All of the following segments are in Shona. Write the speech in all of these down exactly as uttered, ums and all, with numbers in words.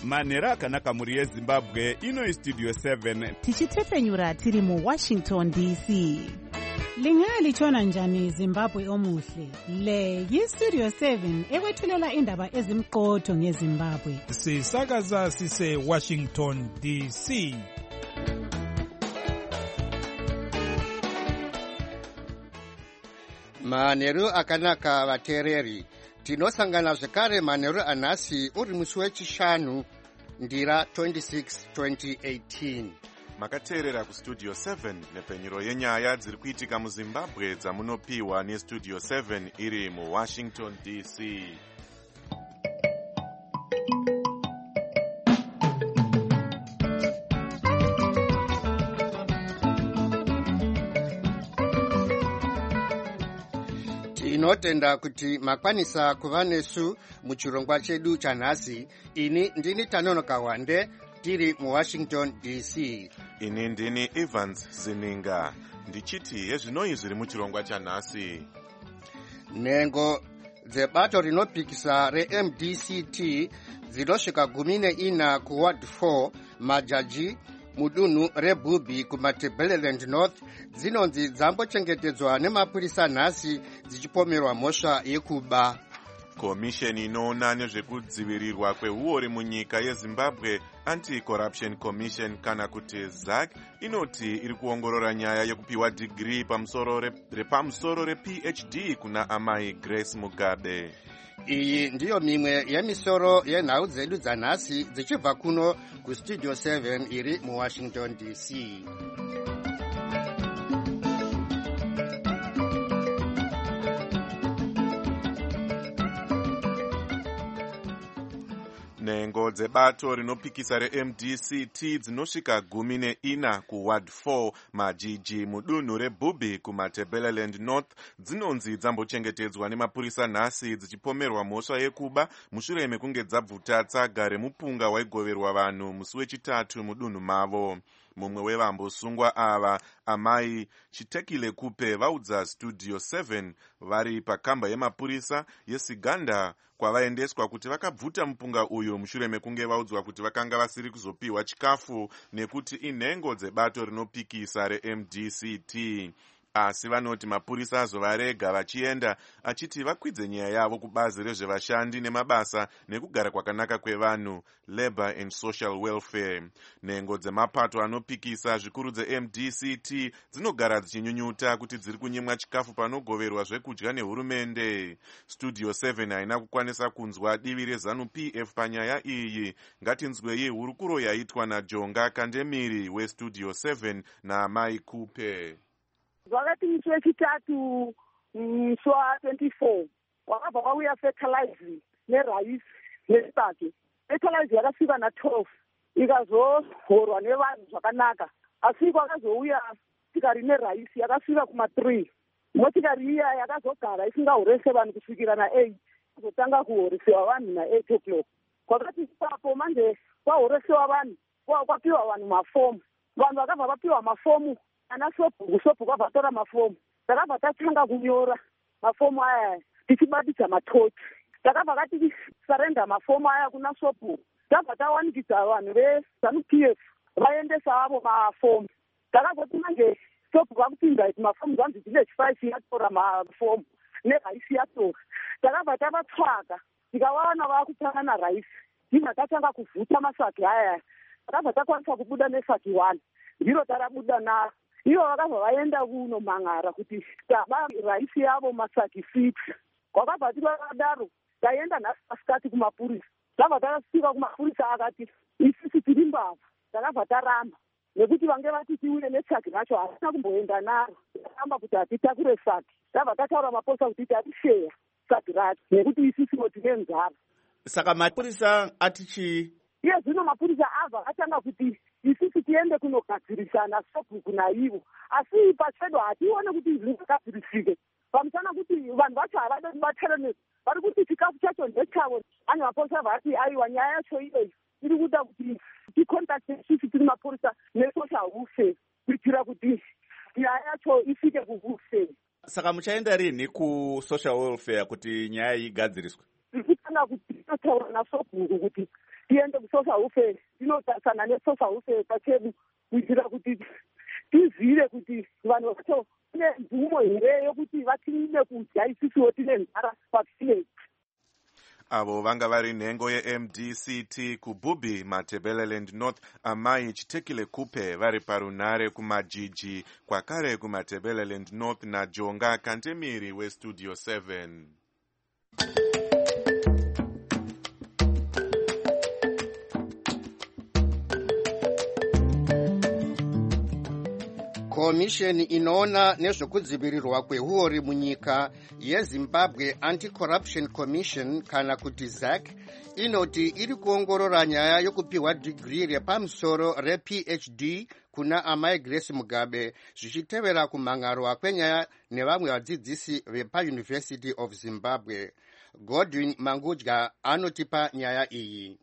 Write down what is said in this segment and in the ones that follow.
manhero akanaka mhuri yezimbabwe. Ino istudio seven tichitefenyura tiri muwashington D C. Lingalitshona njani Zimbabwe omuhle? Le yistudio seven ekwethulela indaba ezimqotho ngeZimbabwe. Sisakaza sise Washington D C. Manheru akanaka vateereri. Tinosangana zvekare manheru anhasi uri musi wechishanu ndira twenty-six twenty eighteen. Makateerera kustudio seven nepfenyuro yenyaya dziri kuitika muZimbabwe dzamunopiwa nestudio seven iri muWashington D C. Tinotenda kuti makwanisa kuva nesu muchirongwa chedu chanhasi. Ini ndini Tanonoka Wande tiri muWashington D C. Ini ndini Evans Zininga. Ndichiti yezvinoi zviri muchirongwa chanhasi. Nhengo dzebato rinopikisa re-M D C T dzinosvika gumi neina kuward four majaji mudunhu reBubi kumaTebeleland North dzinonzi dzambochengetedzwa nemapurisa nhasi dzichipomerwa mhosva yekuba. Komisheni inoona nezvekudzivirirwa kweuori munyika yeZimbabwe Anti-Corruption Commission kana kuti Z A C inoti iri kuongorora nyaya yekupiwa digiri pamusoro repamusoro rePhD kuna amai Grace Mugabe. Iyi ndiyo mimwe yemisoro yenhau dzedu dzanhasi dzichibva kuno kustudio seven iri muWashington D C. Nhengo dzebato rinopikisa re-M D C T dzinosvika gumi neina kuward four majiji mudunhu reBubi kumaTebeleland North dzinonzi dzambochengetedzwa nemapurisa nhasi dzichipomerwa mhosva yekuba mushure mekunge dzabvuta tsaga remupunga waigoverwa vanhu musi wechitatu mudunhu mavo. Mumwe wevambosungwa ava amai Chitekile Kupe vaudza studio seven vari pakamba yemapurisa yeSiganda kwavaendeswa kuti vakabvuta mupunga uyu mushure mekunge vaudzwa kuti vakanga vasiri kuzopiwa chikafu nekuti inhengo dzebato rinopikisa re-M D C T. Asi vanoti mapurisa azovarega vachienda achiti vakwidze nyaya yavo kubazi rezvevashandi nemabasa nekugara kwakanaka kwevanhu Labour and Social Welfare. Nhengo dzemapato anopikisa zvikuru dze-M D C T dzinogara dzichinyunyuta kuti dziri kunyimwa chikafu panogoverwa zvekudya nehurumende. Studio seven haina kukwanisa kunzwa divi reZanu P F panyaya iyi. Ngatinzwei hurukuro yaitwa naJonga Kandemiri westudio seven naamai Kupe. Vakati musi wechitatu musi wa twenty-four wakabva kwauya fertilizer neraisi nesake. Fertilizer yakasvika na twelve ikazohorwa nevanhu zvakanaka, asi kwakazouya motikari neraisi yakasvika kuma three. Motikari iya yakazogara isingahorese vanhu kusvikira na eight kuzotanga kuhoresewa vanhu na eight o'clock. Kwakati ipapo manje kwahoresewa vanhu kwapiwa vanhu mafomu. Vanhu vakabva vapiwa mafomu ana sobhuku sobhuku abva tora mafomu. Takabva tatanga kunyora mafomu aya tichibatidza matochi. Takabva kati sarenda mafomu aya kuna sobhuku. Takabva tawanikidza vanhu veZanu P F vaendesa avo mafomu. Takazoti manje sobhuku vakupinza kuti mafomu zvanzi village five yatora mafomu neraisi yatora. Takabva tavatsvaga tikawana vakutanga naraisi. Ndibva tatanga kuvhuta masaki aya. Takabva takwanisa kubuda nesaki one. Ndiro tarabuda na ivo vakabva vaenda kunomhan'ara kuti taba raisi yavo masaki six. Kwakabva tivakadaro taenda nhasi masikati kumapurisa. Takabva tasvika kumapurisa akati isisi tiri mbavha. Takabva taramba nekuti vange vati tiuye nesaki racho hasina kumboenda naro. Takamba kuti hatitakure saki. Takabva tataura mapurisa kuti tatisheya saki racho nekuti isisiwo tine nzara. Saka mapurisa atichi iye zvino mapurisa abva atanga kuti isisi tiende kunogadzirisana sobhuku naivo, asi pachedu hatione kuti zvingagadzirisike. Pamusana kuti vanhu vacho havada kubatana, vari kuti chikafu chacho ndechavo. Ane mapurisa vati aiwa nyaya yacho iyoyi iri kuda kuti tikontakte isisi tiri mapurisa nesocial welfare kuitira kuti nyaya yacho isvike kuwelfare. Saka muchaenda rini kusocial welfare kuti nyaya iyi igadziriswe? Tirikutanga kuti tinotaura nasobhuku kuti tiende kusocial welfare tinotarisana nesocial welfare pachedu kuitira kuti tizive kuti vanhu vacho kune mvumo here yokuti vatinine kudya isisiwo tine nzara pavillage. avo vanga vari nhengo ye-M D C T kuBubi, Matabeleland North, Amai Chitekile Kupe vari parunare kumajiji, kwakare kuMatabeleland North naJonga Kantemiri weStudio seven. komisheni inoona nezvekudzivirirwa kwehuori munyika yeZimbabwe Anti-Corruption Commission kana kuti Z A C inoti iri kuongorora nyaya yokupiwa digiri repamusoro reP H D kuna Amai Grace Mugabe zvichitevera kumhangarwa kwenyaya nevamwe vadzidzisi vepaUniversity of Zimbabwe. Godwin Mangudya anotipa nyaya iyi.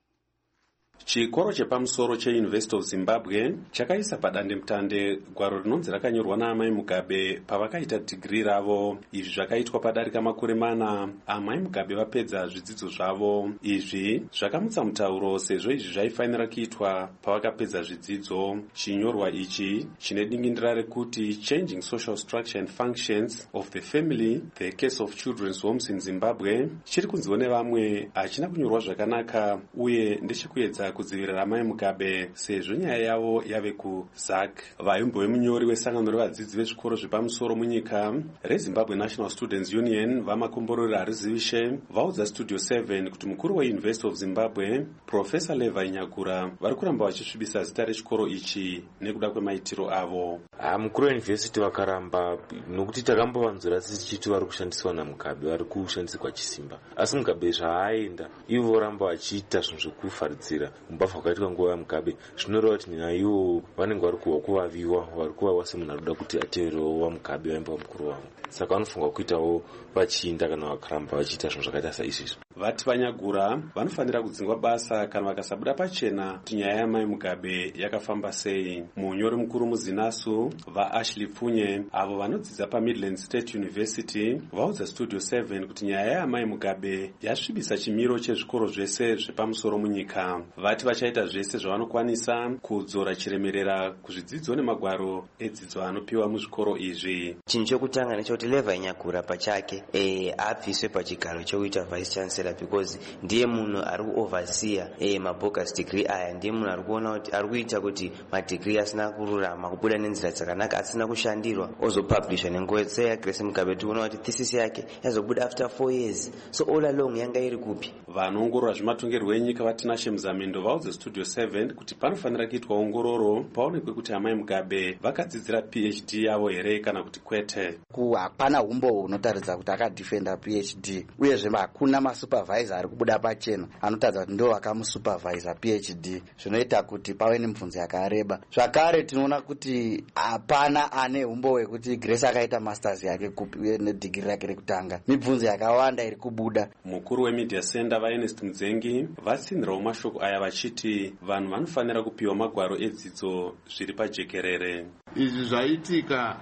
Chikoro chepamusoro cheUniversity of Zimbabwe chakaisa padandemutande gwaro rinonzi rakanyorwa naAmai Mugabe pavakaita digiri ravo. Izvi zvakaitwa padarika makore mana Amai Mugabe vapedza zvidzidzo zvavo. Izvi zvakamutsa mutauro sezvo izvi zvaifanira kuitwa pavakapedza zvidzidzo. Chinyorwa ichi chine dingindira rekuti Changing Social Structure and Functions of the Family, the Case of Children's Homes in Zimbabwe chiri kunziwa nevamwe hachina kunyorwa zvakanaka uye ndechikuedza kudzivirira Amai Mugabe sezvo nyaya yavo yave kuZ A C. Vaimbove munyori wesangano revadzidzi vezvikoro zvepamusoro munyika reZimbabwe National Students Union vamakomborori Harizivishe vaudza Studio seven kuti mukuru weUniversity of Zimbabwe Professor Levi Nyagura vari kuramba vachisvibisa zita rechikoro ichi nekuda kwemaitiro avo. Mukuru weUniversity vakaramba nokuti takambovanzura tichiti vari kushandiswa naMugabe vari kushandiswa chisimba, asi Mugabe zvaaenda ivo voramba vachiita zvinhu zvekufaridzira mubva vakaitwa nguva yaMugabe. Zvinoreva kuti naivo vanenge vari kuva kuvaviwa, vari kuvaviwa semunhu ari kuda kuti ateverewo waMugabe vaimba mukuru wavo, saka vanofunga kuitawo vachiinda kana vakaramba vachiita zvinhu zvakaita saizvizvi. Vati Vanyagura vanofanira kudzingwa basa kana vakasabuda pachena kuti nyaya yaMai Mugabe yakafamba sei. Munyori mukuru muzinasu vaAshley Pfunye avo vanodzidza paMidland State University vaudza Studio seven kuti nyaya yaMai Mugabe yasvibisa chimiro chezvikoro zvese zvepamusoro munyika. Vati vachaita zvese zvavanokwanisa kudzora chiremerera kuzvidzidzo nemagwaro edzidzo anopiwa muzvikoro izvi. Chinhu chokutanga nechekuti Levi Nyagura pachake eh abviswe pachigaro chokuita vice chancellor because ndiye munhu ari kuoverseer eh mabogus degree aya, ndiye munhu ari kuona kuti ari kuita kuti madegree asina kururama kubuda nenzira dzakanaka asina kushandirwa ozopublisha nenguva ya Grace Mugabe tikuona kuti thesis yake yazobuda after four years, so all along yanga iri kupi. Vanoongorora zvematongerwo enyika vatinashe Muzamendo vaudza Studio seven kuti panofanira kuitwa ongororo paonekwe kuti Amai Mugabe vakadzidzira P H D yavo here kana kuti kwete. Hapana humbo hunotaridza kuti akadefenda P H D uyezve hakuna masupervisor ari kubuda pachena anotaridza kuti ndo vakamusupervisor P H D, zvinoita kuti pave nemibvunzo yakareba. Zvakare tinoona kuti hapana ane humbo hwekuti Grace akaita masters yake nedigiri rake rekutanga. Mibvunzo yakawanda iri kubuda. Mukuru weMedia Center vaErnest Mudzengi vatsinzirawo mashoko aya vachiti vanhu vanofanira kupiwa magwaro edzidzo zviri pajekerere. Izvi zvaitika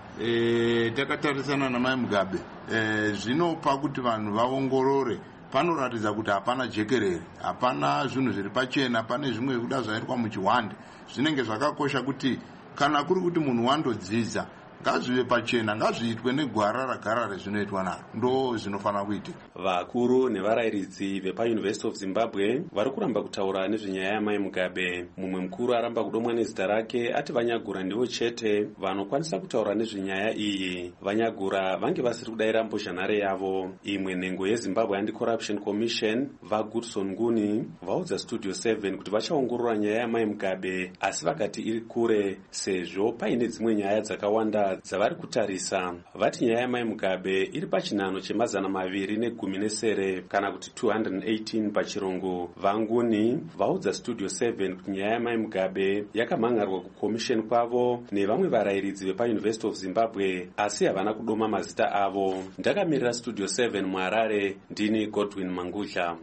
e, takatarisana naMai Mugabe e, zvinopa kuti vanhu vaongorore. Panoratidza kuti hapana jekerere, hapana zvinhu zviri pachena, pane zvimwe kuda zvaitwa muchihwande. Zvinenge zvakakosha kuti kana kuri kuti munhu wandodzidza ngazvive pachena, ngazviitwe negwara ragara rezvinoitwa naro, ndo zvinofanira kuitika. Vakuru nevarairidzi vepaUniversity of Zimbabwe vari kuramba kutaura nezvenyaya yaMai Mugabe. Mumwe mukuru aramba kudomwa nezita rake ati Vanyagura ndivo chete vanokwanisa kutaura nezvenyaya iyi. Vanyagura vange vasiri kudayira mbozhanhare yavo. Imwe nhengo yeZimbabwe Anti-Corruption Commission vaGoodson Nguni vaudza Studio seven kuti vachaongorora nyaya yaMai Mugabe asi vakati iri kure sezvo paine dzimwe nyaya dzakawanda dzavari kutarisa. Vati nyaya yaMai Mugabe iri pachinhano chemazana maviri negumi nesere kana kuti two hundred eighteen pachirungu. Vanguni vaudza Studio seven kuti nyaya yaMai Mugabe yakamhangarwa kukomisheni kwavo nevamwe varairidzi vepaUniversity of Zimbabwe asi havana kudoma mazita avo. Ndakamirira Studio seven muHarare, ndini Godwin Mangudya.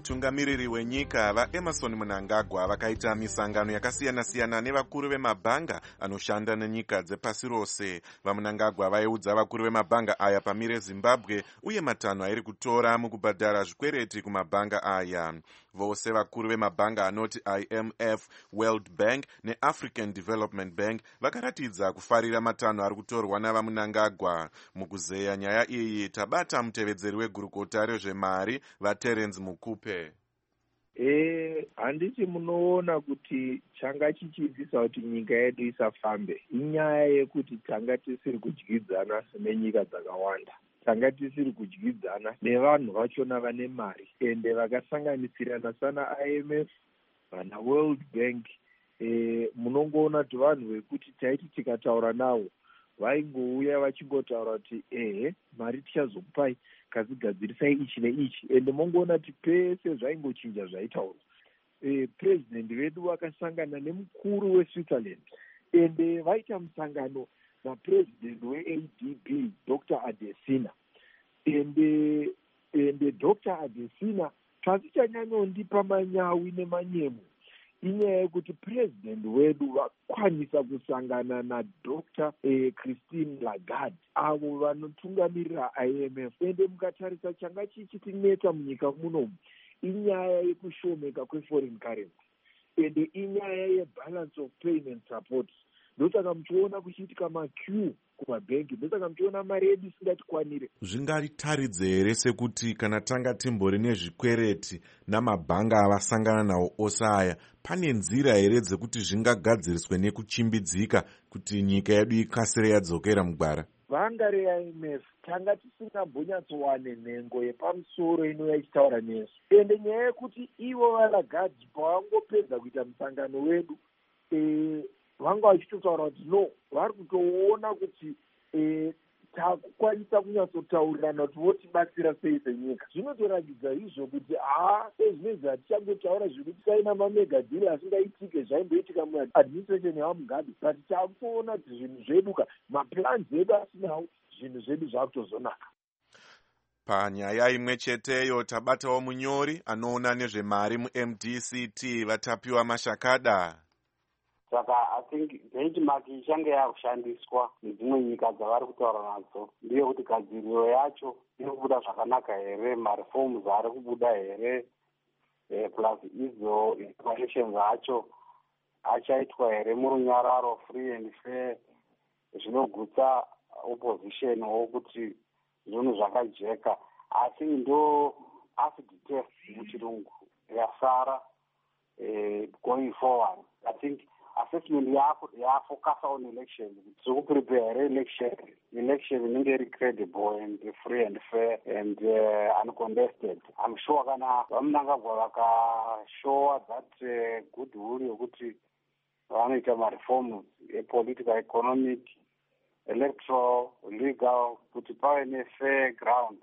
Mutungamiriri wenyika vaEmerson Mnangagwa vakaita misangano yakasiyana-siyana nevakuru vemabhanga anoshanda nenyika dzepasi rose. VaMnangagwa vaiudza vakuru vemabhanga aya pamire Zimbabwe uye matanho airi kutora mukubhadhara zvikwereti kumabhanga aya. Vose vakuru vemabhanga anoti I M F, World Bank neAfrican Development Bank vakaratidza kufarira matanho ari kutorwa navaMnangagwa. Mukuzeya nyaya iyi tabata mutevedzeri wegurukota rezvemari vaTerence Mukupe. Eh, handiti munoona kuti changa chichiitisa kuti nyika yedu isafambe inyaya yekuti tanga tisiri kudyidzana nenyika dzakawanda. Tanga tisiri kudyidzana nevanhu vachona vane mari ende vakasanganisirana sana I M F vana World Bank. Eh, munongoona kuti vanhu vekuti taiti tikataura navo vaingouya vachingotaura kuti ehe mari tichazokupai kazigadzirisai ichi neichi ende mongoona kuti pese zvaingochinja zvaitaurwa. E, president vedu vakasangana nemukuru weSwitzerland ende vaita musangano napresident weA D B Doctor Adesina ende ende Doctor Adesina twasichanyanyondipa manyawi nemanyemo inyaya yekuti president wedu vakwanisa kusangana naDr eh, Christine Lagarde avo vanotungamirira I M F ende mukatarisa changa chichitineta munyika munomu inyaya yekushomeka kweforeign currency ende inyaya yebalance of payment support. Ndosaka muchiona kuchiitika maqueue kumabhengi, ndosaka muchiona mari yedu isingatikwanire. Zvingaritaridze here sekuti kana tanga timbori nezvikwereti namabhanga avasangana nawo ose aya, pane nzira here dzekuti zvingagadziriswe nekuchimbidzika kuti nyika yedu ikasire yadzokera mugwara? Vanga re-I M F tanga tisingambonyatsowane nhengo yepamusoro inouya ichitaura nesu ende nyaya yekuti ivo vaLagarde pavangopedza kuita musangano wedu e, vanga vachitotaura kuti no vari kutoona kuti e, takukwanisa kunyatsotaurana kuti votibatsira sei senyika. Zvinotoratidza izvo kuti haa sezvinezvi hatichangotaura zvekuti saina mamegadhiri asingaitike zvaimboitika muadministration yaMugabe, but takutoona kuti zvinhu zveduka maplans edu asinawo zvinhu zvedu zvakutozonaka. Panyaya imwe cheteyo tabatawo munyori anoona nezvemari muM D C T vatapiwa Mashakada. Saka I think benchmark ichange yakushandiswa nedzimwe nyika dzavari kutaura nadzo ndiyo kuti gadziriro yacho iri kubuda zvakanaka here, mareforms ari kubuda here, eh, plus izo elections acho achaitwa here murunyararo free and fair, zvinogutsa opposition wokuti zvinhu zvakajeka. Asi ndo acid test muchirungu yasara eh, going forward. I think assessment yafocus on elections. So we prepare election, election inenge iri credible and free and fair and uh, uncontested. I'm sure kana vaMnangagwa vakashowa that uh, goodwill yokuti vanoita mareforms epolitical, economic, electoral, legal kuti pave nefair ground.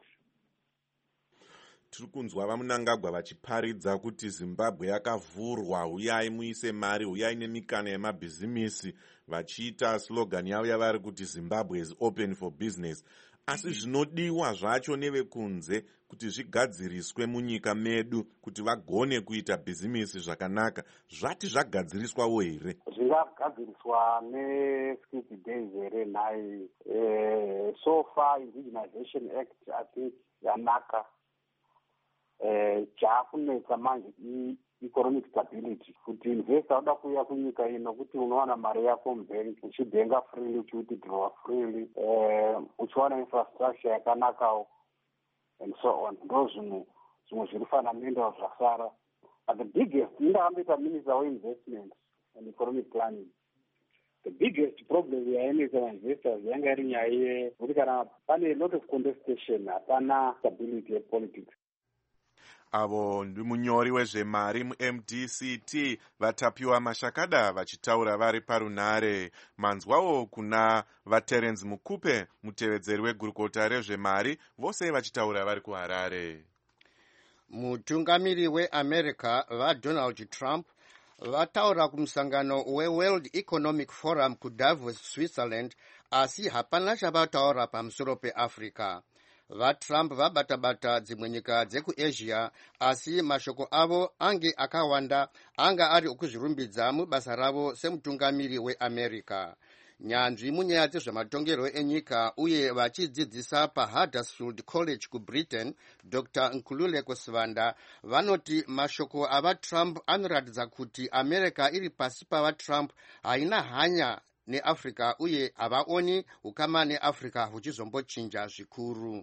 Tiri kunzwa vaMnangagwa vachiparidza kuti Zimbabwe yakavhurwa, uyai muise mari, uyai nemikana yemabhizimisi, vachiita slogan yavo yavari kuti Zimbabwe is open for business. Asi zvinodiwa zvacho nevekunze kuti zvigadziriswe munyika medu kuti vagone kuita bhizimisi zvakanaka, zvati zvagadziriswawo here? Zvingagadziriswa neSkills Days here nhai. Eh, so far Indigenization Act I think yanaka. Eh, chakunetsa manje economic stability kuti investor uda kuuya kunyika ino kuti unowana mari yako mubank uchibhenga freely uchiwithdraw freely, eh, uchiwana infrastructure yakanakawo and so on. Ndo zvinhu zvimwe zviri fundamental zvasara. But the biggest indakamboita minister weinvestment and economic planning, the biggest problem yainetsa investors yanga iri nyaya yekuti kana pane a lot of contestation hapana stability yepolitics. Avo ndi munyori wezvemari muM D C T vatapiwa Mashakada vachitaura vari parunare. Manzwawo kuna vaTerence Mukupe mutevedzeri wegurukota rezvemari, vose vachitaura vari kuHarare. Mutungamiri weAmerica vaDonald Trump vataura kumusangano weWorld Economic Forum kuDavos, Switzerland, asi hapana chavataura pamusoro peAfrica. vatrump vabata-bata dzimwe nyika dzekuasia, asi mashoko avo ange akawanda anga ari okuzvirumbidza mubasa ravo semutungamiri weamerica. Nyanzvi munyaya dzezvematongerwo enyika uye vachidzidzisa paHuddersfield College kuBritain, Doctor Nkululeko Sivanda vanoti mashoko avaTrump anoratidza kuti America iri pasi pavaTrump haina hanya neAfrica uye havaoni ukama neAfrica huchizombochinja zvikuru.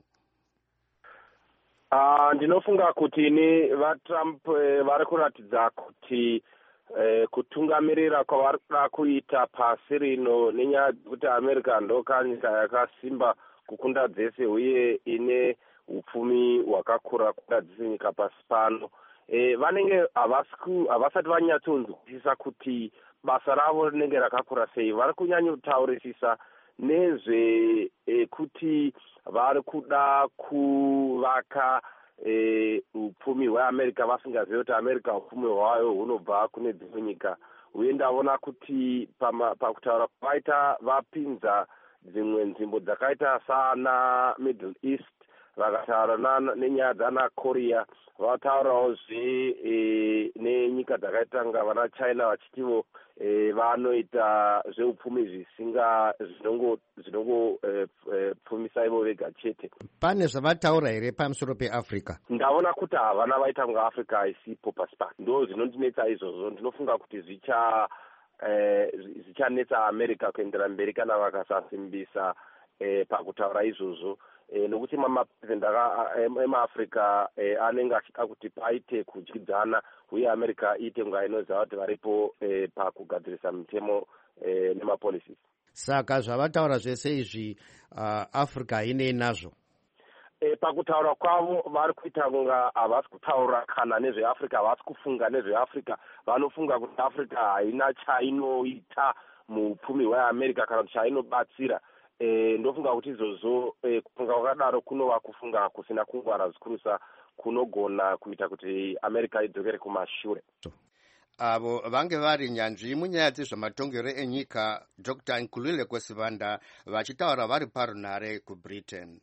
Uh, ndinofunga kuti ni vaTrump eh, vari kuratidza kuti eh, kutungamirira kwavari kuda kuita pasi rino nenyaya dzekuti America ndoka nyika yakasimba kukunda dzese uye ine upfumi hwakakura kukunda dzese nyika pasi pano. Eh, vanenge havasati vanyatsonzwisisa kuti basa ravo rinenge rakakura sei. Vari kunyanyotaurisisa nezve eh, kuti vari kuda kuvaka eh, upfumi hweAmerica vasingazivi kuti America upfumi hwayo hunobva kune dzimwe nyika. Uye ndaona kuti pakutaura kwavaita vapinza dzimwe nzvimbo dzakaita sana Middle East, vakataura nenyaya dzana Korea, vataurawo-zve e, nenyika dzakaita nga vana China vachitivo e, vanoita zveupfumi zvisinga zvinongopfumisa e, e, ivo vega chete. Pane zvavataura here pamusoro peAfrica? Ndaona kuti havana vaita kunga Africa isipo pasi pano. Ndo zvinondinetsa izvozvo. Ndinofunga kuti zvicha eh, zvichanetsa America kuendera mberi kana vakasasimbisa eh, pakutaura izvozvo. E, nokuti mamapresident emaAfrica e, anenge achida kuti paite kudyidzana uye America iite kunga inoziva kuti varipo e, pakugadzirisa mitemo e, nemapolicies. Saka zvavataura zvese izvi uh, Africa hainei nazvo. E, pakutaura kwavo vari kuita kunga havasi kutaura kana nezveAfrica, havasi kufunga nezveAfrica, vanofunga kuti Africa haina chainoita muupfumi hweAmerica kana kuti chainobatsira. E, ndofunga kuti izvozvo e, kufunga kwakadaro kunova kufunga kusina kungwara zvikurusa kunogona kuita kuti America idzokere kumashure. Avo vange vari nyanzvi munyaya dzezvematongero enyika Doctor Nkululeko Sivanda vachitaura vari parunhare kuBritain.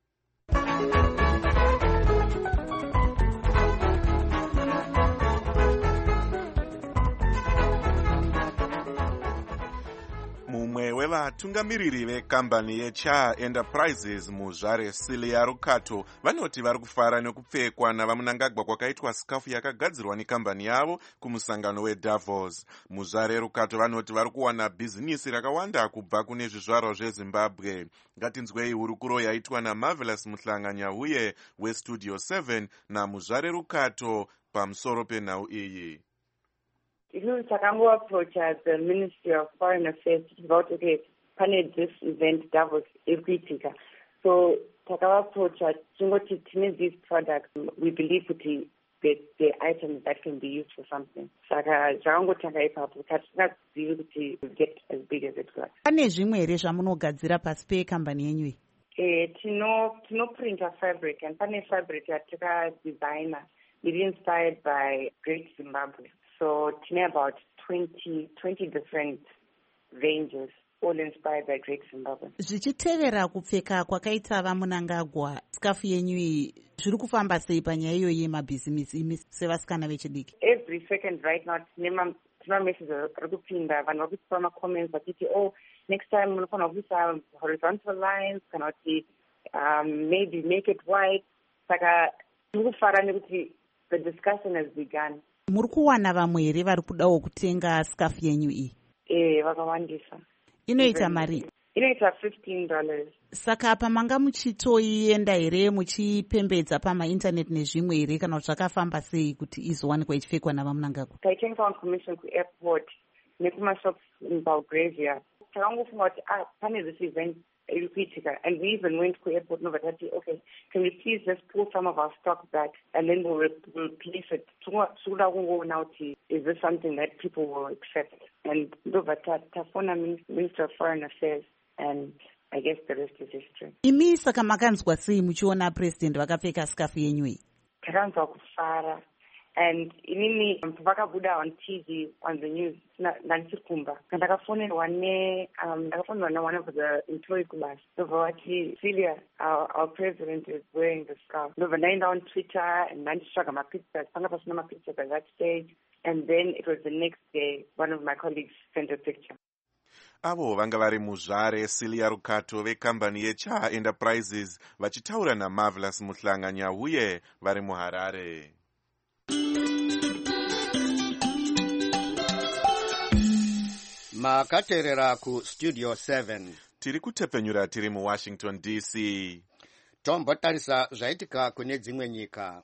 Mumwe wevatungamiriri vekambani yeCha Enterprises muzvare Silia Rukato vanoti vari kufara nekupfekwa navamunangagwa kwakaitwa sikafu yakagadzirwa nekambani yavo kumusangano weDavos. Muzvare Rukato vanoti vari kuwana bhizinisi rakawanda kubva kune zvizvarwa zveZimbabwe. Ngatinzwei hurukuro yaitwa naMarvelous Muhlanganya uye weStudio seven namuzvare Rukato pamusoro penhau iyi. Isu takangoapproacha the Ministry of Foreign Affairs about okay, pane this event Davos ikuitika. So takavaapproacha tingoti tine these products, we believe kuti the, the items that can be used for something. Saka zvakangotanga ipapo tatingazivi kuti get as big as it got. Pane zvimwe here zvamunogadzira pasi pekambani yenyu iyi? Eh, tino tinoprinta fabric and pane fabric yatika designer it inspired by Great Zimbabwe. So tine about twenty, twenty different ranges, all inspired by Great Zimbabwe. Zvichitevera kupfeka kwakaita vamunangagwa, sikafu yenyu iyi zviri kufamba sei panyaya iyoyi yemabhizimisi imi sevasikana vechidiki? Every second right now tine messages ari kupinda, vanhu vari kupa macomments vachiti oh next time munofanira kuisa horizontal lines kana kuti um, maybe make it white. Saka tiri kufara nekuti the discussion has begun. Muri kuwana vamwe here vari kudawo kutenga sikafu yenyu iyi? Eh, vakawandisa. Inoita mari? Inoita fifteen dollars. Saka pamanga muchitoienda here muchipembedza pamaintaneti nezvimwe here kana kuti zvakafamba sei kuti izowanikwa ichipfekwa navamunangagwa? Taitenga on commission kuairport nekumashops in Belgravia. Takangofunga kuti ah, pane this event irikuitika, and we even went to airport nova tati okay, can we please just pull some of our stock back and then we'll replace it. Sukuda kungoona kuti is this something that people will accept? And nova tafona Minister of Foreign Affairs and I guess the rest is history. Imi saka makanzwa sei muchiona president vakapfeka sikafu yenyu iyi? Takanzwa kufara and inini vakabuda on T V on the news ndandisiri kumba ndakafonerwa ne um ndakafonerwa na one of the employee kubasa ndobva vati Celia our, our president is wearing the scarf ndobva ndaenda on Twitter and ndanditsvaga mapictures panga pasina mapictures at that stage, and then it was the next day one of my colleagues sent a picture. Avo vanga vari muzvare Celia Rukato vekambani yeCha Enterprises vachitaura naMarvelous Muhlanganya uye vari muHarare. Makaterera ku Studio seven. Tiri kutepenyura tiri muWashington D C. Tombotarisa zvaitika kune dzimwe nyika.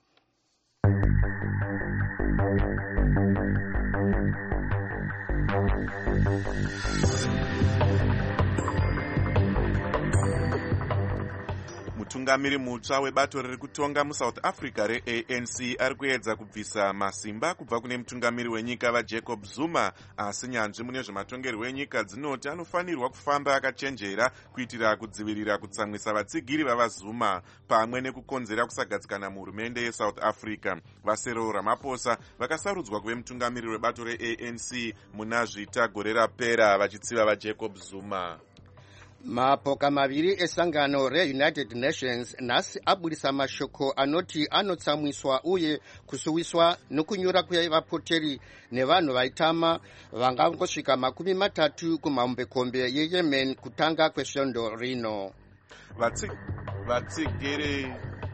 Mutungamiri mutsva webato riri kutonga muSouth Africa reA N C ari kuedza kubvisa masimba kubva kune mutungamiri wenyika vaJacob Zuma, asi nyanzvi mune zvematongerwo enyika dzinoti anofanirwa kufamba akachenjera kuitira kudzivirira kutsamwisa vatsigiri vavaZuma pamwe nekukonzera kusagadzikana muhurumende yeSouth Africa. Vasero Ramaphosa vakasarudzwa kuve mutungamiri webato reA N C muna zvita gore rapera vachitsiva vaJacob Zuma. Mapoka maviri esangano reUnited Nations nhasi abudisa mashoko anoti anotsamwiswa uye kusuwiswa nokunyura kwevapoteri nevanhu vaitama vangangosvika makumi matatu kumahombekombe yeYemen kutanga kwesvondo rino. Vatsigiri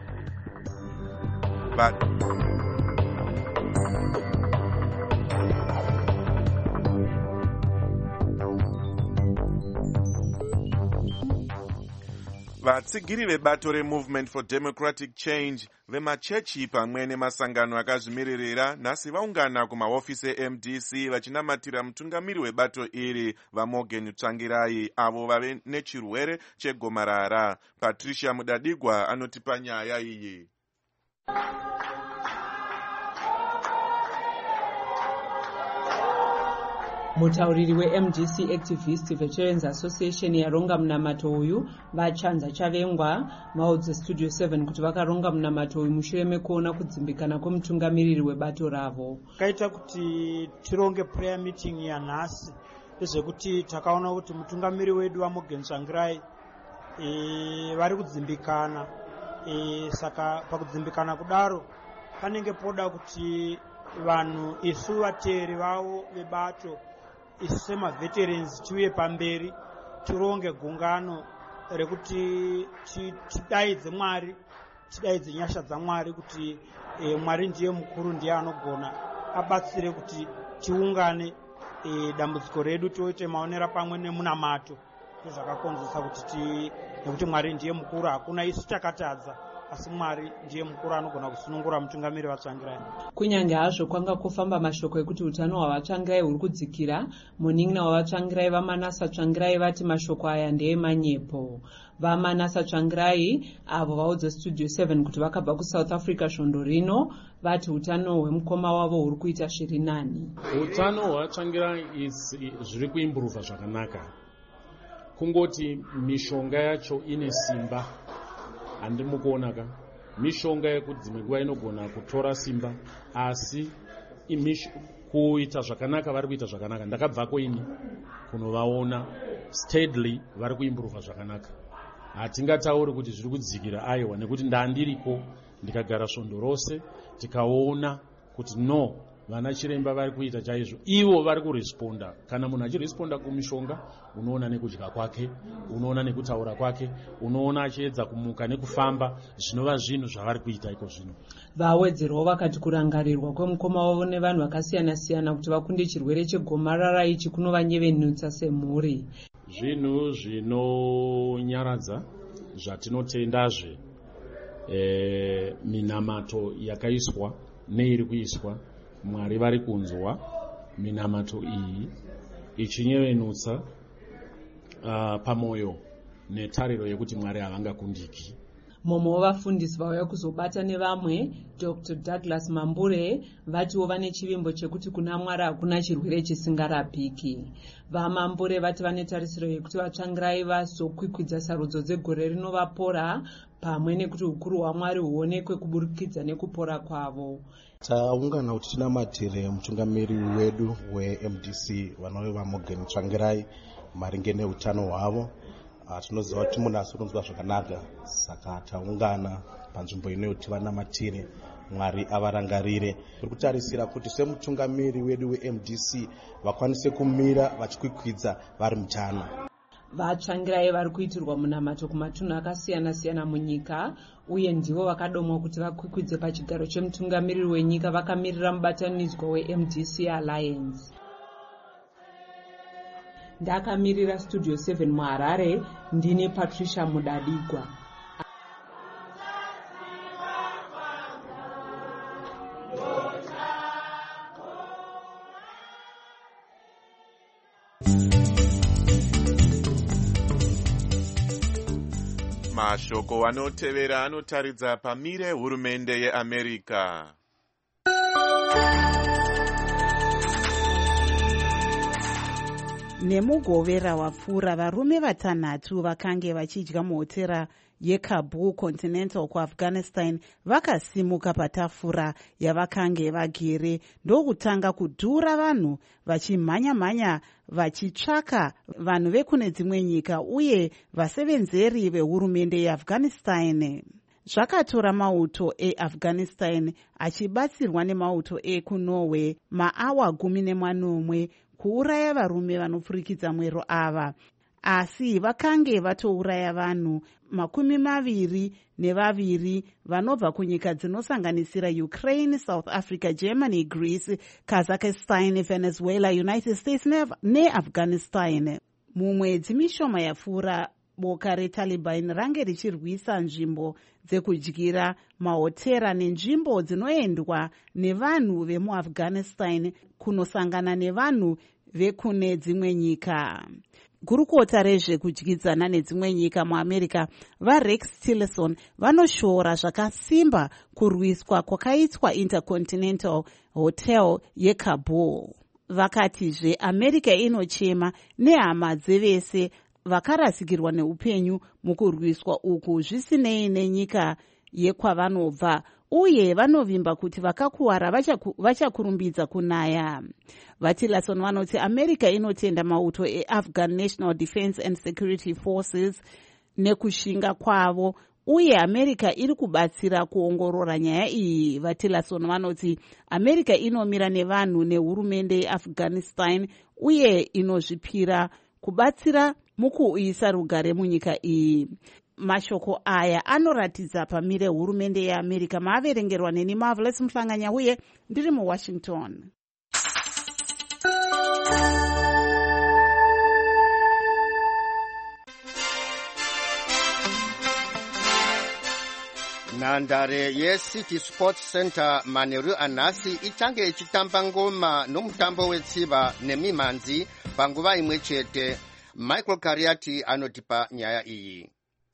vatsigiri vebato reMovement for Democratic Change vemachechi pamwe nemasangano akazvimiririra nhasi vaungana kumahofisi eM D C vachinamatira mutungamiri webato iri vaMorgan Tsvangirai avo vave nechirwere chegomarara. Patricia Mudadigwa anotipa nyaya iyi. Mutauriri weM D C Activist Veterans Association yaronga munamato uyu vachanza chavengwa maudze Studio seven kuti vakaronga munamato uyu mushure mekuona kudzimbikana kwemutungamiriri webato ravo. Kaita kuti tironge prayer meeting yanhasi ndezvekuti takaona kuti mutungamiri wedu vaMorgan Tsvangirai e, vari kudzimbikana e, saka pakudzimbikana kudaro panenge poda kuti vanhu isu vateeri vavo vebato isu semaveterans tiuye pamberi tironge gungano rekuti tidaidze Mwari, tidaidze nyasha dzaMwari kuti e, Mwari ndiye mukuru, ndiye anogona abatsire kuti tiungane e, dambudziko redu toite maonera pamwe nemunamato zvakakonzesa kuti ti nekuti Mwari ndiye mukuru, hakuna isu takatadza asi Mwari ndiye mukuru anogona kusunungura mutungamiri vaTsvangirai. Kunyange hazvo kwanga kufamba mashoko ekuti utano hwavaTsvangirai huri kudzikira, munin'ina wavaTsvangirai vaManasa Tsvangirai vati mashoko aya ndeemanyepo. VaManasa Tsvangirai avo vaudza Studio seven kuti vakabva kuSouth Africa svondo rino vati utano hwemukoma wavo huri kuita zviri nani. Utano hwaTsvangirai zviri kuimburuva zvakanaka. Kungoti mishonga yacho ine simba. Handi mukuonaka mishonga yekuti dzimwe nguva inogona kutora simba, asi kuita zvakanaka vari kuita zvakanaka. Ndakabvako ini kunovaona steadily vari kuimburuva zvakanaka. Hatingatauri kuti zviri kudzikira aiwa, nekuti ndandiriko ndikagara svondo rose tikaona kuti no vana chiremba vari kuita chaizvo, ivo vari kuresponda. Kana munhu achiresponda kumishonga unoona nekudya kwake, unoona nekutaura kwake, unoona achiedza kumuka nekufamba, zvinova zvinhu zvavari kuita iko zvino. Vawedzerawo vakati kurangarirwa kwemukoma wavo nevanhu vakasiyana siyana kuti vakunde chirwere chegomarara ichi kunovanyevenutsa semhuri. Zvinhu zvinonyaradza zvatinotendazve e, minamato yakaiswa neiri kuiswa. Mwari vari kunzwa minamato iyi ichinyevenutsa uh, pamoyo netariro yekuti Mwari havangakundiki. mumwe wavafundisi vauya kuzobata nevamwe Dr Douglas Mambure vatiwo vane chivimbo chekuti kuna Mwari hakuna chirwere chisingarapiki. VaMambure vati vane tarisiro yekuti vatsvangirai vazokwikwidza sarudzo dzegore rino vapora, pamwe nekuti ukuru hwaMwari huonekwe kuburikidza nekupora kwavo. Taungana kuti tinamatire mutungamiri wedu we-M D C vanova Morgan Tsvangirai maringe neutano hwavo. Tinoziva kuti munhu asi kunzwa zvakanaka, saka taungana panzvimbo inoti vanamatire, Mwari avarangarire. Tiri kutarisira kuti semutungamiri wedu we-M D C vakwanise kumira vachikwikwidza vari mutano. Vatsvangirai vari kuitirwa munamato kumatunhu akasiyana siyana munyika, uye ndivo vakadomwa kuti vakwikwidze pachigaro chemutungamiriri wenyika vakamirira mubatanidzwa we-M D C Alliance. Ndakamirira Studio seven muHarare, ndine Patricia Mudadigwa. Mashoko anotevera anotaridza pamire hurumende yeAmerica. Nemugovera wapfuura varume vatanhatu vakange vachidya muhotera yeKabul Continental kuAfghanistan vakasimuka patafura yavakange vagere ndokutanga kudhura vanhu vachimhanya-mhanya vachitsvaka vanhu vekune dzimwe nyika uye vasevenzeri vehurumende yeAfghanistan. Zvakatora mauto eAfghanistan achibatsirwa nemauto ekuNorway maawa gumi nemanomwe kuuraya varume vanopfurikidza mwero ava, asi vakange vatouraya vanhu makumi maviri nevaviri vanobva kunyika dzinosanganisira Ukraine, South Africa, Germany, Greece, Kazakhstan, Venezuela, United States neAfghanistan. Mumwedzi mishoma yapfuura boka reTaliban range richirwisa nzvimbo dzekudyira, mahotera nenzvimbo dzinoendwa nevanhu vemuAfghanistan kunosangana nevanhu vekune dzimwe nyika. Gurukota rezvekudyidzana nedzimwe nyika muAmerica vaRex Tillerson vanoshora zvakasimba kurwiswa kwakaitwa Intercontinental Hotel yeKabul. Vakatizve America inochema nehama dzevese vakarasikirwa neupenyu mukurwiswa uku zvisinei nenyika yekwavanobva, uye vanovimba kuti vakakuwara vachakurumbidza kunaya. VaTillerson vanoti America inotenda mauto eAfghan National Defense and Security Forces nekushinga kwavo, uye America iri kubatsira kuongorora nyaya iyi. VaTillerson vanoti America inomira nevanhu nehurumende yeAfghanistan uye inozvipira kubatsira mukuuyisa rugare munyika iyi. Mashoko aya anoratidza pamire hurumende yeAmerica. Maaverengerwa neni Marvelous Mhlanganya uye ndiri muWashington. Nhandare yeCity Sports Center Maneru anhasi ichange ichitamba ngoma nomutambo wetsiva nemimhanzi panguva imwe chete. Michael Kariati anotipa nyaya iyi.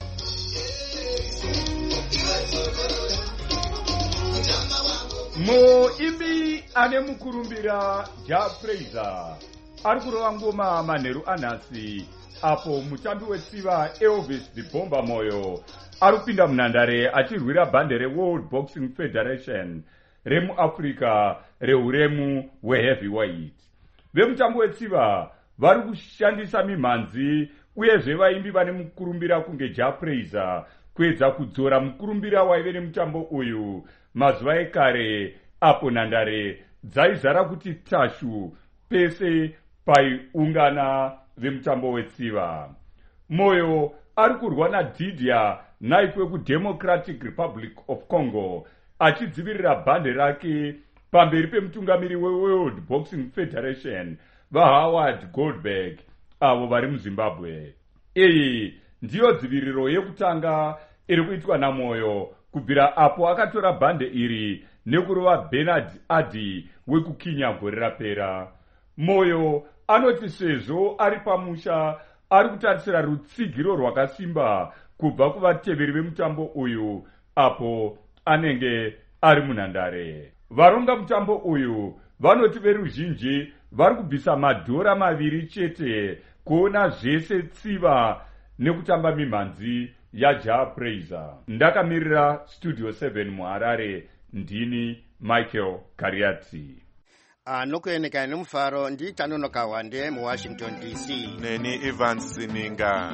Muimbi ane mukurumbira Jafreza ari kurova ngoma manheru anhasi, apo mutambi wetsiva Elvis the Bomber Moyo ari kupinda munhandare achirwira bhande reWorld Boxing Federation remuAfrica reuremu hweheavyweight. Vemutambo wetsiva vari kushandisa mimhanzi uyezve vaimbi vane mukurumbira kunge Jafreza kuedza kudzora mukurumbira waive nemutambo uyu mazuva ekare, apo nhandare dzaizara kuti tashu pese paiungana vemutambo wetsiva. Moyo ari kurwa naDidia Knife wekuDemocratic Republic of Congo achidzivirira bhande rake pamberi pemutungamiri weWorld Boxing Federation vaHoward Goldberg avo vari muZimbabwe. Iyi ndiyo dziviriro yekutanga iri kuitwa naMoyo kubvira apo akatora bhande iri nekurova Bernard Adi wekuKenya gore rapera. Moyo anoti sezvo ari pamusha ari kutarisira rutsigiro rwakasimba kubva kuvateveri vemutambo uyu apo anenge ari munhandare. Varonga mutambo uyu vanoti veruzhinji vari kubvisa madhora maviri chete kuona zvese tsiva nekutamba mimhanzi yaJaha Praiser. Ndakamirira Studio seven muHarare, ndini Michael Kariati. Anokueneka nemufaro nditanonoka wande muWashington D C. Neni Evans Zininga.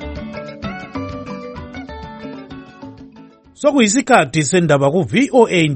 Sokuyisikhathi sendaba ku V O A